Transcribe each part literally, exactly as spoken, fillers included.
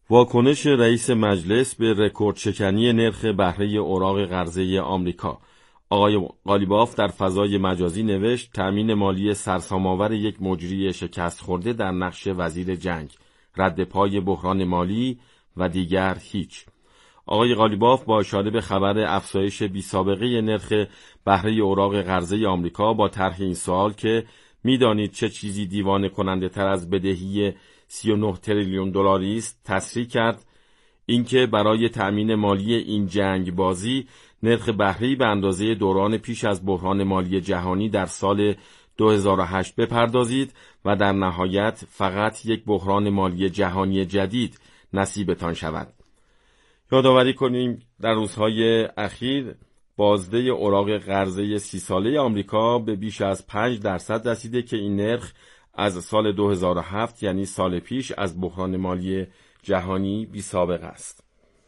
واکنش رئیس مجلس به رکورد شکنی نرخ بهره اوراق قرضه آمریکا. آقای قالیباف در فضای مجازی نوشت تأمین مالی سرسام‌آور یک مجری شکست خورده در نقش وزیر جنگ، رد پای بحران مالی و دیگر هیچ. آقای قالیباف با اشاره به خبر افزایش بی‌سابقه نرخ بهره اوراق قرضه آمریکا با طرح این سوال که می‌دانید چه چیزی دیوانه کننده تر از بدهی سی و نه تریلیون دلاری است تصریح کرد اینکه برای تأمین مالی این جنگ بازی نرخ بهره‌ای به اندازه دوران پیش از بحران مالی جهانی در سال دو هزار و هشت بپردازید و در نهایت فقط یک بحران مالی جهانی جدید نصیبتان شود. یادآوری کنیم در روزهای اخیر بازده اوراق قرضه سی ساله آمریکا به بیش از پنج درصد رسیده که این نرخ از سال دو هزار و هفت یعنی سال پیش از بحران مالی جهانی بی سابقه است.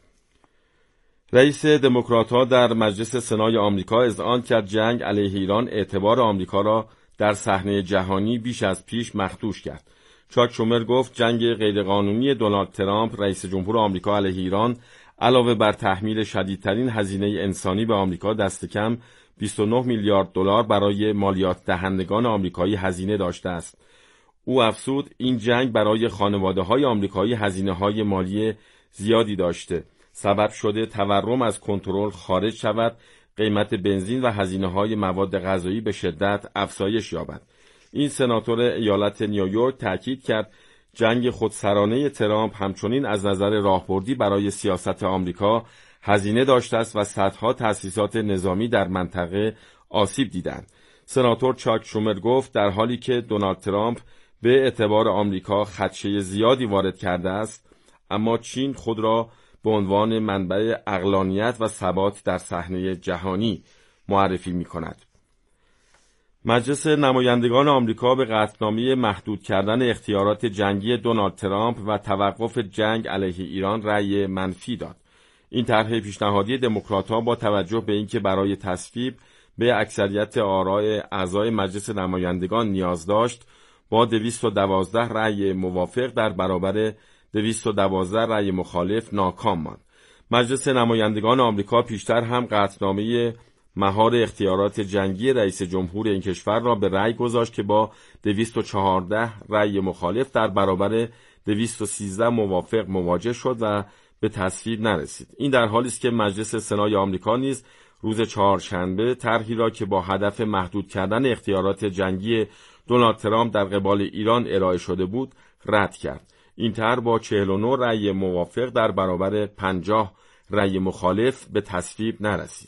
رئیس دموکرات‌ها در مجلس سنای آمریکا اذعان کرد جنگ علیه ایران اعتبار آمریکا را در صحنه جهانی بیش از پیش مخدوش کرد. چاک شومر گفت جنگ غیرقانونی دونالد ترامپ رئیس جمهور آمریکا علیه ایران علاوه بر تحمیل شدیدترین هزینه انسانی به آمریکا دست کم بیست و نه میلیارد دلار برای مالیات دهندگان آمریکایی هزینه داشته است. او افزود این جنگ برای خانواده‌های آمریکایی هزینه‌های مالی زیادی داشته، سبب شده تورم از کنترل خارج شود، قیمت بنزین و هزینه‌های مواد غذایی به شدت افزایش یابد. این سناتور ایالت نیویورک تاکید کرد جنگ خودسرانه ترامپ همچنین از نظر راهبردی برای سیاست آمریکا هزینه داشته است و صدها تأسیسات نظامی در منطقه آسیب دیدند. سناتور چاک شومر گفت در حالی که دونالد ترامپ به اعتبار آمریکا خدشه زیادی وارد کرده است، اما چین خود را به عنوان منبع عقلانیت و ثبات در صحنه جهانی معرفی می کند. مجلس نمایندگان آمریکا به قطعنامه محدود کردن اختیارات جنگی دونالد ترامپ و توقف جنگ علیه ایران رأی منفی داد. این طرح پیشنهادی دموکرات‌ها با توجه به اینکه برای تصویب به اکثریت آراء اعضای مجلس نمایندگان نیاز داشت، با دویست و دوازده رأی موافق در برابر دویست و دوازده رأی مخالف ناکام ماند. مجلس نمایندگان آمریکا پیشتر هم قطعنامه مهار اختیارات جنگی رئیس جمهور این کشور را به رأی گذاشت که با دویست و چهارده رأی مخالف در برابر دویست و سیزده موافق مواجه شد و به تصویب نرسید. این در حالی است که مجلس سنای آمریکا نیز روز چهارشنبه طرحی را که با هدف محدود کردن اختیارات جنگی دونالد ترامپ در قبال ایران ارائه شده بود رد کرد. این طرح با چهل و نه رأی موافق در برابر پنجاه رأی مخالف به تصویب نرسید.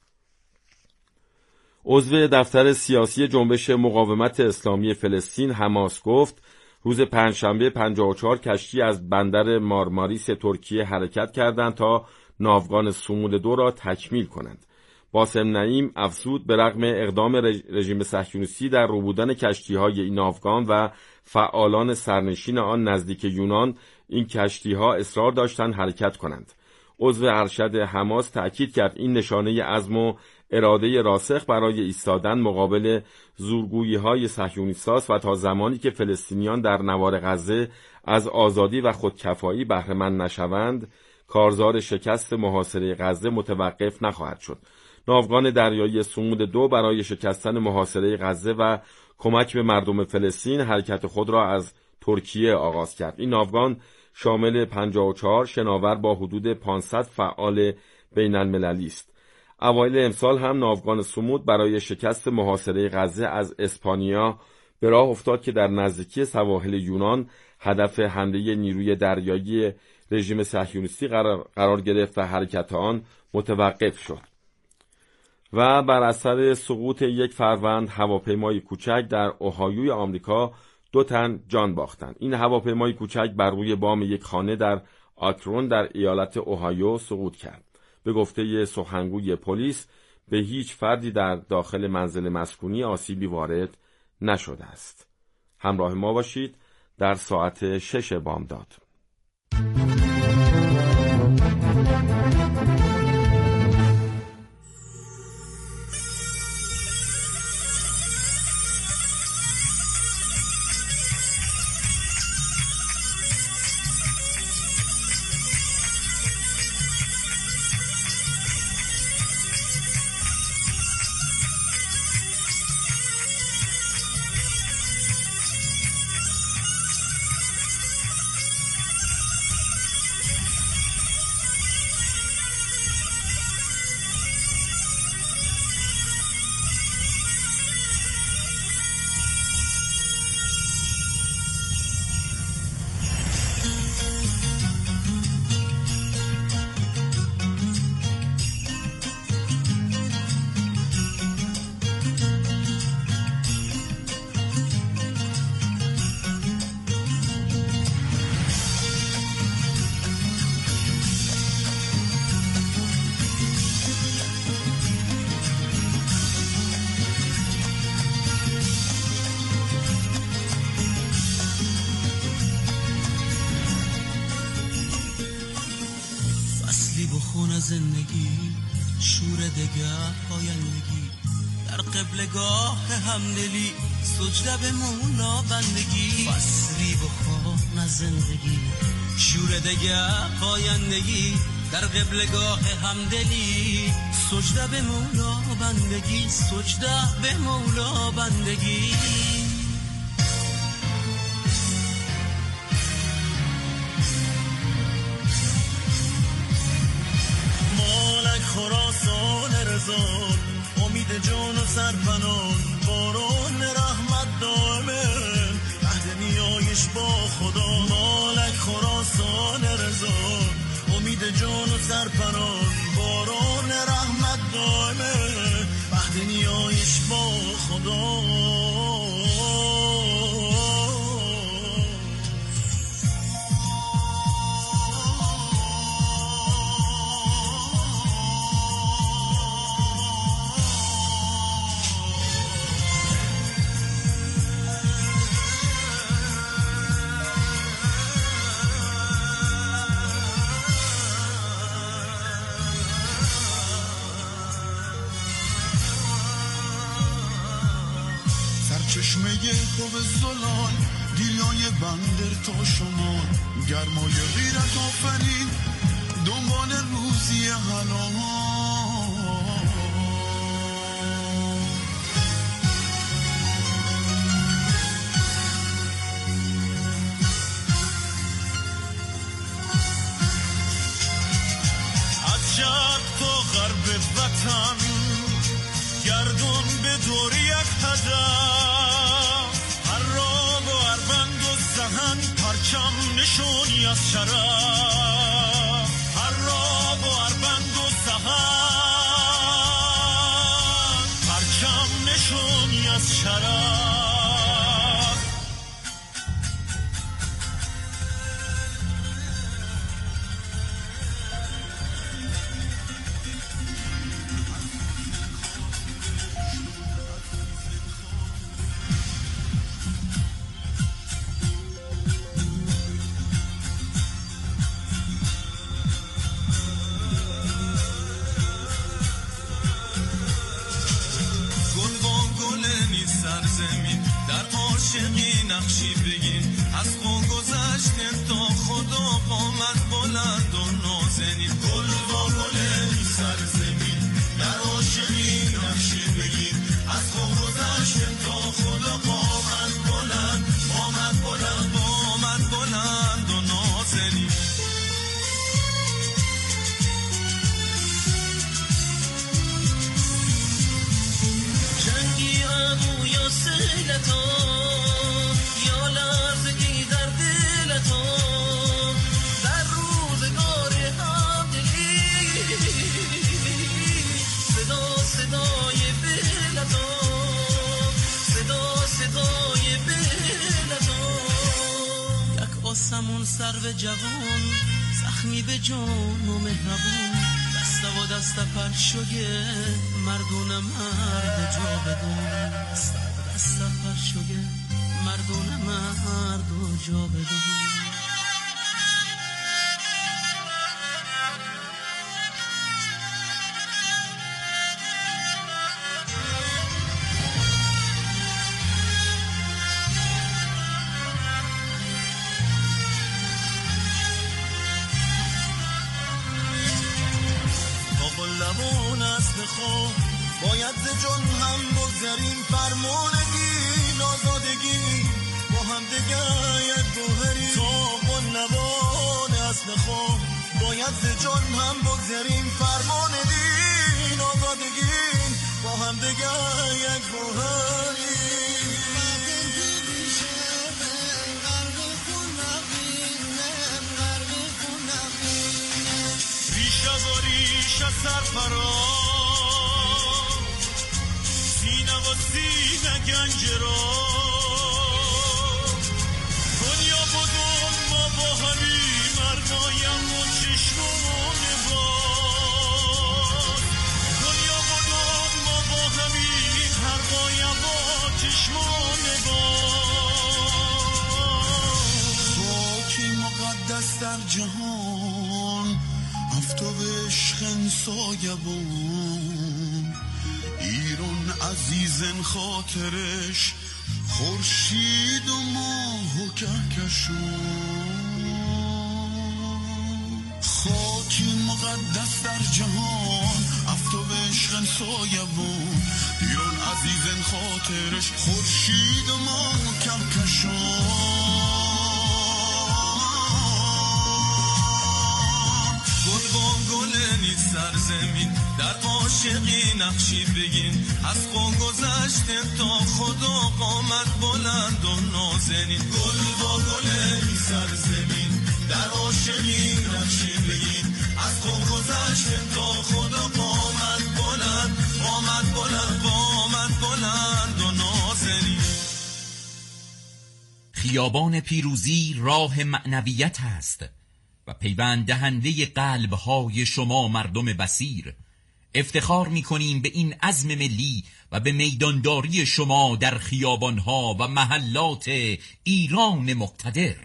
عضو دفتر سیاسی جنبش مقاومت اسلامی فلسطین حماس گفت روز پنجشنبه پنجاه و چهار کشتی از بندر مارماریس ترکیه حرکت کردند تا ناوگان صمود دو را تکمیل کنند. باسم نعیم افزود به رغم اقدام رژیم صهیونیستی در ربودن کشتی‌های این ناوگان و فعالان سرنشین آن نزدیک یونان، این کشتی‌ها اصرار داشتند حرکت کنند. عضو ارشد حماس تأکید کرد این نشانه عزم و اراده راسخ برای ایستادن مقابل زورگویی‌های صهیونیست‌هاست و تا زمانی که فلسطینیان در نوار غزه از آزادی و خودکفایی بهره‌مند نشوند، کارزار شکست محاصره غزه متوقف نخواهد شد. ناوگان دریایی صمود دو برای شکستن محاصره غزه و کمک به مردم فلسطین حرکت خود را از ترکیه آغاز کرد. این ناوگان شامل پنجاه و چهار شناور با حدود پانصد فعال بین المللی است. اوایل امسال هم ناوگان صمود برای شکست محاصره غزه از اسپانیا به راه افتاد که در نزدیکی سواحل یونان هدف حمله نیروی دریایی رژیم صهیونیستی قرار, قرار گرفت و حرکت آن متوقف شد. و بر اثر سقوط یک فروند هواپیمای کوچک در اوهایوی آمریکا دو تن جان باختند. این هواپیمای کوچک بر روی بام یک خانه در آکرون در ایالت اوهایو سقوط کرد. به گفته سخنگوی پلیس به هیچ فردی در داخل منزل مسکونی آسیبی وارد نشده است. همراه ما باشید در ساعت شش بامداد. خون زندگی، شور دگر پایندگی، در قبلگاه همدلی، سجده به مولا بندگی، فصلی بخوان از زندگی، شور دگر پایندگی، در قبلگاه همدلی، سجده به مولا بندگی، سجده به مولا بندگی. مالک خراسان رضا، امید جان و سرپنان، باران رحمت دائمه، عهد نیایش با خدا. مالک خراسان رضا، امید جان و سرپنان، باران رحمت دائمه، عهد نیایش با خدا. چشمه خوب زلال، دیلای بندر تا شما، گرمای غیرت آفرین، دنبال روزی حلال. از شرق تا غرب وطن، گردون به دور یک هدف، هر راه و هر بند و زهن، پرچم نشونی از شرف، هر راه و هر بند و زهن، پرچم نشونی از شرف. نقشی بگین از خون گذشتن تا خدا، قامت بلند و نازنین، گل با گل سرزمین، در عاشقی نقشی بگین از خون گذشتن تا خدا، قامت بلند، قامت بلند، قامت بلند و نازنین. جنگی عدو یا سیلتا، آسمون سر به جوان، زخمی به جان و مهربون، دسته و دسته پرشوگه، مردون مرد جا بدون، دسته و دسته پرشوگه، مردون مرد جا بدون. لبون است بخو، باید ز جان هم بگذریم، فرمانگی آزادگی با هم دگر یک گوهری. تا قل لبون است بخو، باید ز جان هم بگذریم، فرمانگی آزادگی با هم دگر یک گوهری. ریشه سرفراز، سینه و سینه گنج را، دنیا بدون ما با همین، مرمایم و چشمون باز، دنیا بدون ما با همین، مرمایم و چشمون باز. خاکی مقدس در جهان، افتو عشقن سایبون ایران عزیزن خاطرش خورشید و ماه و کهکشون خاکی مقدس در جهان افتو عشقن سایبون ایران عزیزن خاطرش خورشید و ماه و کهکشون سرزمین در عاشقی نقشی بگین از خون گذشته تا خدا قامت بلند و نازنین گل با گل سرزمین در عاشقی نقشی بگین از خون گذشته تا خدا قامت بلند قامت بلند قامت بلند و نازنین. خیابان پیروزی راه معنویت است و پیوند دهنده قلب‌های شما مردم بصیر. افتخار می‌کنیم به این عزم ملی و به میدانداری شما در خیابان‌ها و محلات ایران مقتدر.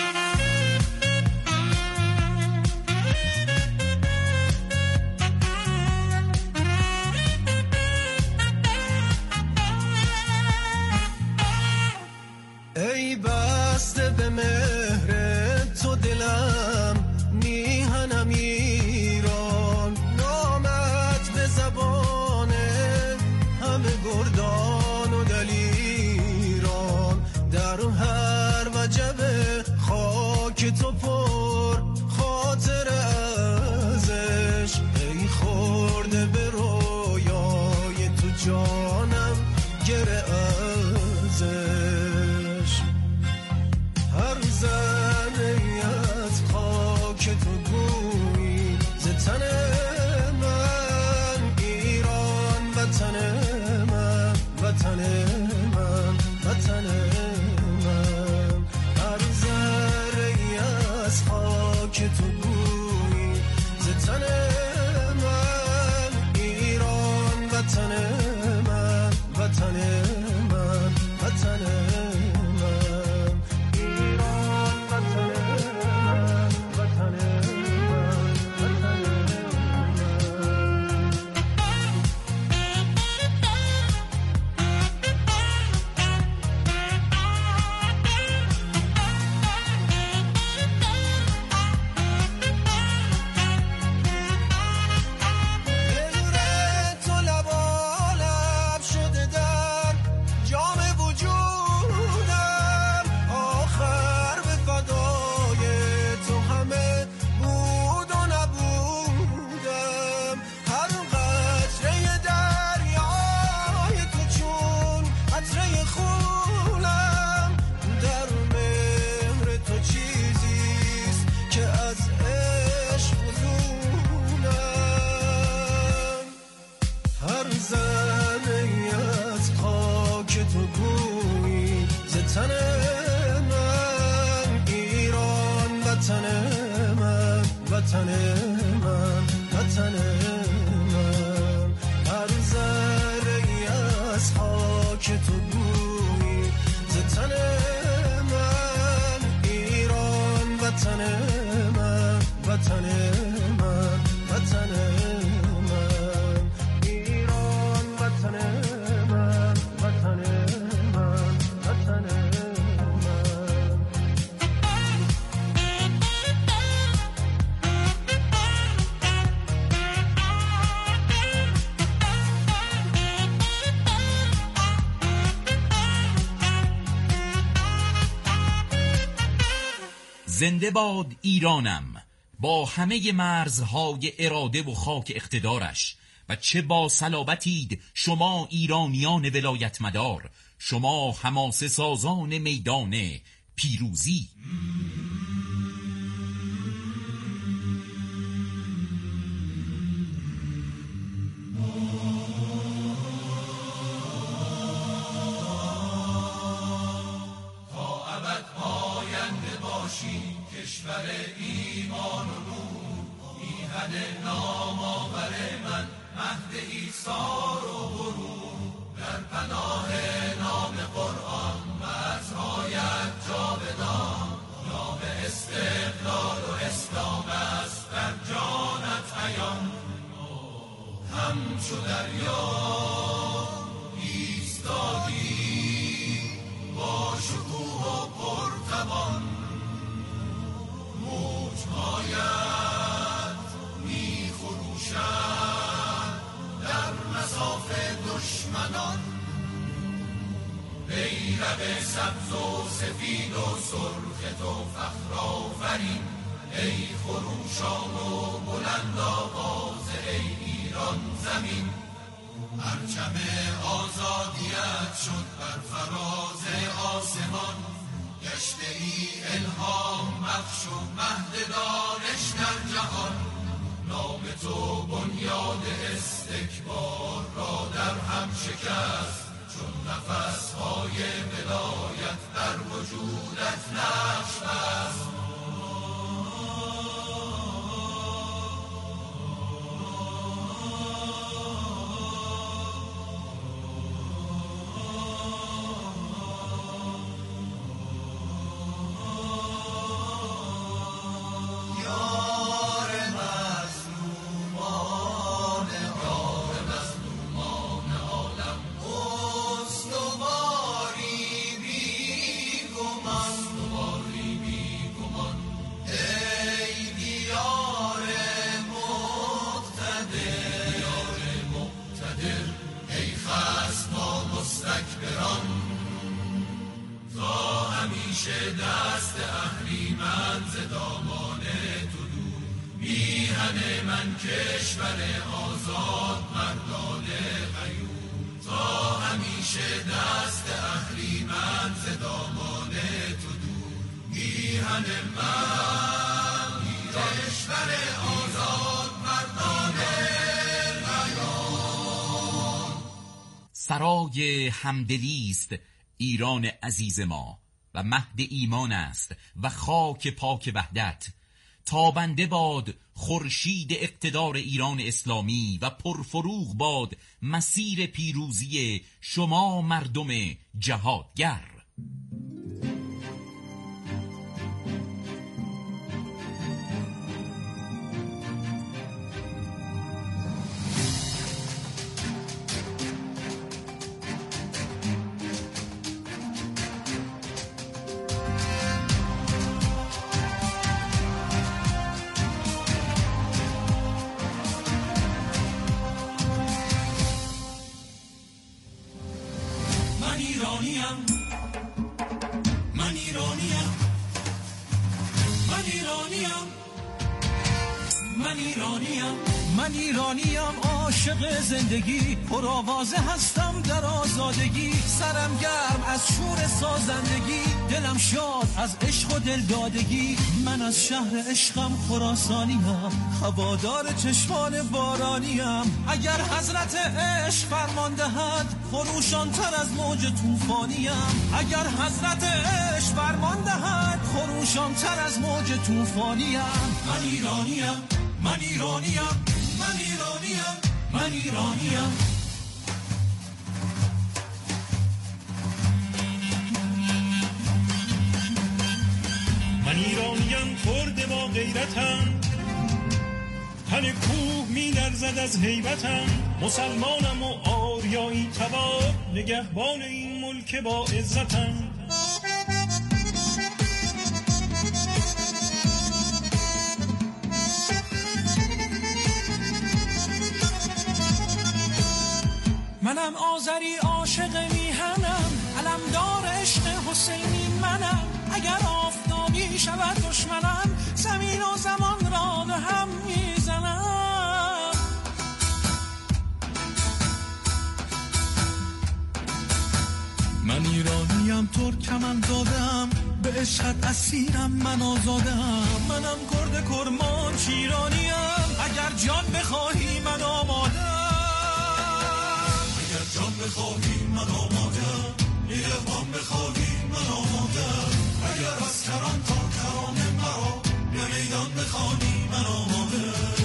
ای بسته به مهر تو دلم میهنم ایران نامت به زبان همه گردان و دلیران در هر وجب خاک تو پر خاطر ازش ای خورده به رویای تو جانم گره ازش هر زنی از خاک تو گویی ز تن من ایران وطن من وطن من وطن من هر ذره‌ای از خاک تو گویی ز تن من ایران وطن من وطن من وطن وطن من وطن من هر ذره‌ای از خاک تو گویی ز تن من ایران وطن من وطن من وطن من ایران وطن من وطن من وطن زنده باد ایرانم با همه مرزهای اراده و خاک اقتدارش و چه با صلابتید شما ایرانیان ولایت مدار، شما حماسه سازان میدان پیروزی. کشور ایمان و نور میهن نامآور من مهد ایثار و غرور در پناه نام قرآن مرزهایت جاودان نام استقلال و اسلام است در جانت سبز و سفید و سرخ تو فخر آفرین، ای خروشان و بلند آواز ای ایران زمین. پرچم آزادیت شد بر فراز آسمان، گشته ای الهام بخش و مهد دانش در جهان. نام تو بنیاد استکبار را در هم شکست، چون نفس‌های ولایت در وجودت نقش بست. دست اهریمن ز دامان تو دور، میهن من کشور آزاد مردان غیور. تا همیشه دست اهریمن ز دامان تو دور، میهن من کشور آزاد مردان غیور. سرای همدلی است ایران عزیز ما و مهد ایمان است و خاک پاک وحدت. تابنده باد خورشید اقتدار ایران اسلامی و پرفروغ باد مسیر پیروزی شما مردم جهادگر. من ایرانیم عاشق زندگی، پرآوازه هستم در آزادگی. سرم گرم از شور سازندگی، دلم شاد از عشق و دلدادگی. من از شهر عشقم خراسانیم، هوادار چشمان بارانیم. اگر حضرت عشق فرمان دهد، خروشان تر از موج طوفانیم. اگر حضرت عشق فرمان دهد، خروشان تر از موج طوفانیم. من ایرانیم، من ایرانیم، من ایرانیم، من ایرانیم. من ایرانیم کرد با غیرتم، تن کوه می لرزد از هیبتم. مسلمانم و آریایی تبار، نگهبان این ملک با عزتم. منم آذری عاشق میهنم، علمدار عشق حسینی منم. اگر آفتابی شود دشمنم، زمین و زمان را به هم میزنم. من ایرانیم ترکم دادم، به عشقت اسیرم من آزادم. منم کرد کرمان شیرانیم، اگر جان بخواهی من آمادم. اگر جان بخواهی من آمادم، نگهبان بخواهی من آمادم. اگر از کران تا کران مرا به میدان بخوانی من آمادم.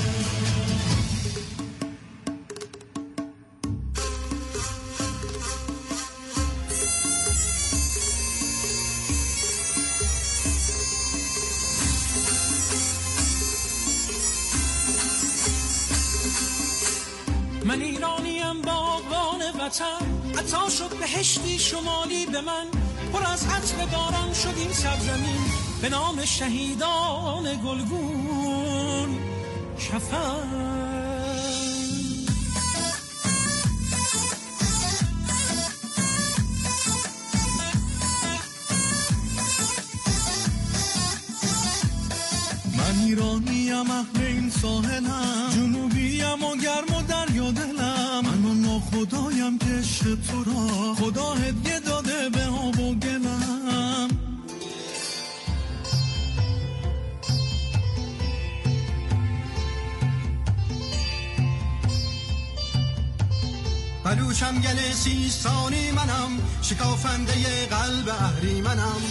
من ایرانیم باغبان وطن، عطا شد بهشتی شمالی به من. پر از عطر باران شد این سرزمین، به نام شهیدان گلگون کفن. ایرانیم اهل این ساحلم، جنوبیم و گرم و دریا دلم، من ناخدایم که عشق تو را خدا هدیه داده به آب و گلم. بلوچم گل سیستانی منم، شکافنده قلب اهریمنم.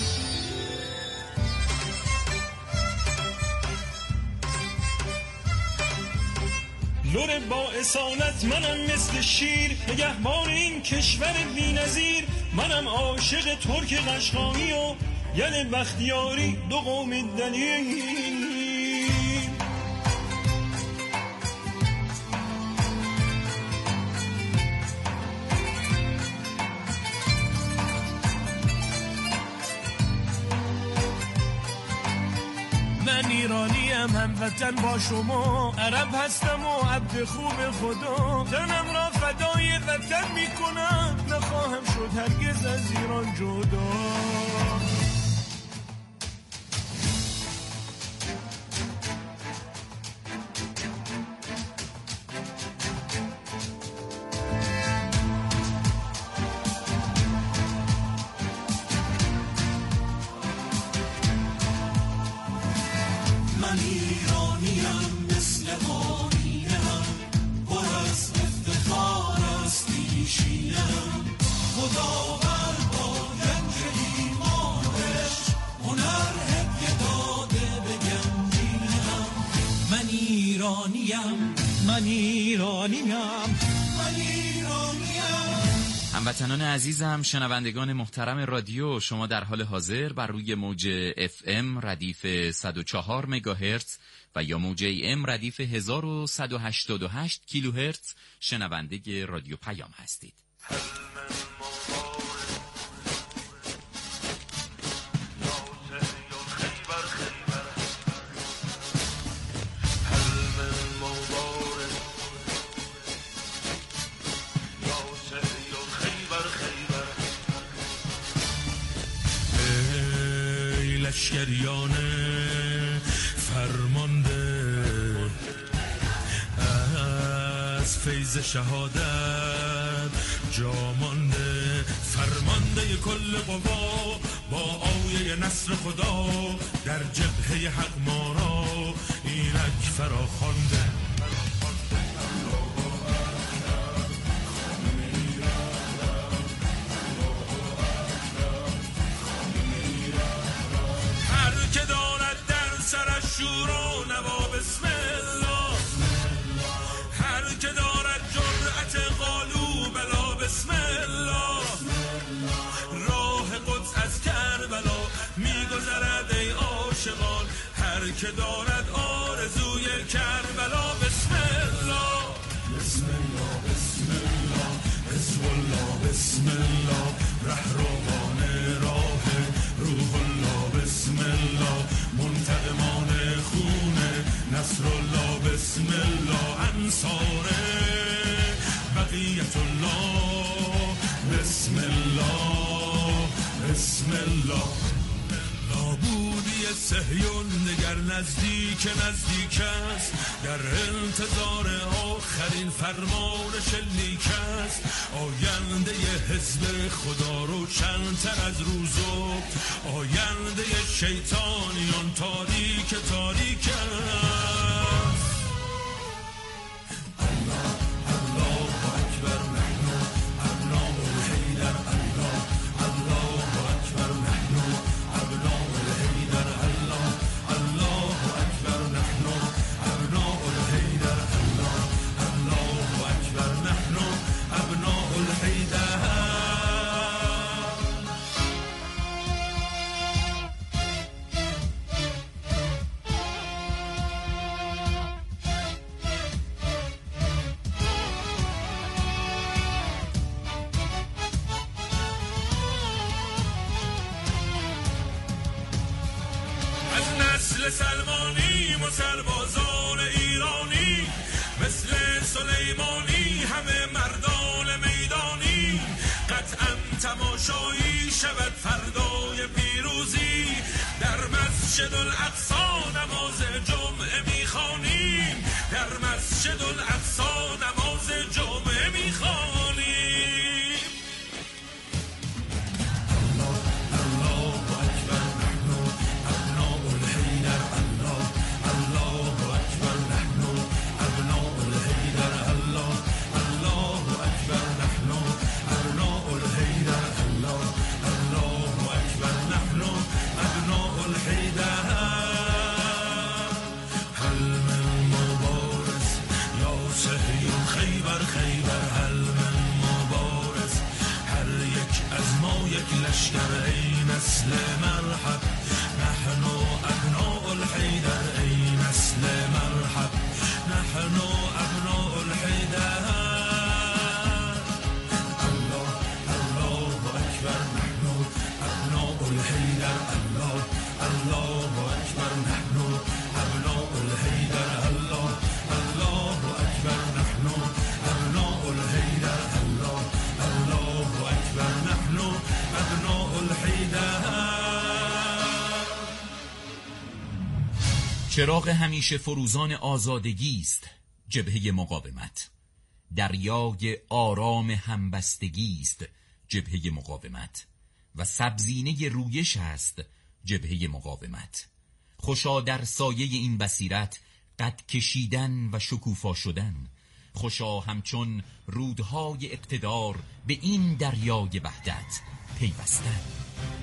لور با اصالت منم مثل شیر، نگهبان این کشور بی‌نظیر. منم عاشق ترک قشقایی و یل بختیاری دو قوم دلیر. من ایرانیم هموطن با شما، عرب هستم و عبد خوب خدا. تنم را فدای وطن میکنم، نخواهم شد هرگز از ایران جدا. من ایرانیم مثل مارینم، پر از افتخار است پیشینم. خدا بر با گنج ایمانش هنر هدیه داده به گنجینم. من ایرانیم، من ایرانیم، من ایرانیم. هموطنان عزیزم، شنوندگان محترم رادیو، شما در حال حاضر بر روی موج اف ام ردیف صد و چهار مگاهرتز و یا موج ای ام ردیف هزار و صد و هشتاد و هشت کیلوهرتز شنونده رادیو پیام هستید. لشکریان فرمانده از فیض شهادت جامانده، فرمانده کل قوا با آیه نصر خدا، در جبهه حق ما را اینک فراخوانده. که دارد در سرش شور و نوا بسم الله، هر که دارد جرأت قالو بلا بسم الله. راه قدس از کربلا میگذرد ای عاشقان، هر که دارد آرزوی کربلا بسم الله. بسم الله بسم الله حزب الله بسم الله، رهروان راه روح الله بسم الله، منتقمان خون نصر الله بسم الله، انصار بقیت الله بسم الله بسم الله. نابودی صهیون دگر نزدیک نزدیک است، در انتظار آخرین فرمان شلیک است. آینده حزب خدا روشن‌تر از روز و آینده شیطانیان تاریک تاریک است. الله الله اکبر، نحن ابناء الحیدر. الله الله اکبر، نحن ابناء الحیدر. الله الله اکبر، نحن ابناء الحیدر. الله الله اکبر، نحن ابناء الحیدر. مثل سلمانی و سربازان ایرانی، مثل سلیمانی همه مردان میدانی، قطعا تماشایی شود فردای پیروزی، در مسجد الاقصی نماز جمعه الحیدر الله الله اکبر نحن ابناء الحیدر الله الله اکبر نحن ابناء الحیدر الله الله اکبر نحن ابناء الحیدر. چراغ همیشه فروزان آزادگی است جبهه مقاومت، دریای آرام همبستگی است جبهه مقاومت و سبزینه رویش است جبهه مقاومت. خوشا در سایه این بصیرت قد کشیدن و شکوفا شدن، خوشا همچون رودهای اقتدار به این دریای وحدت پیوستن.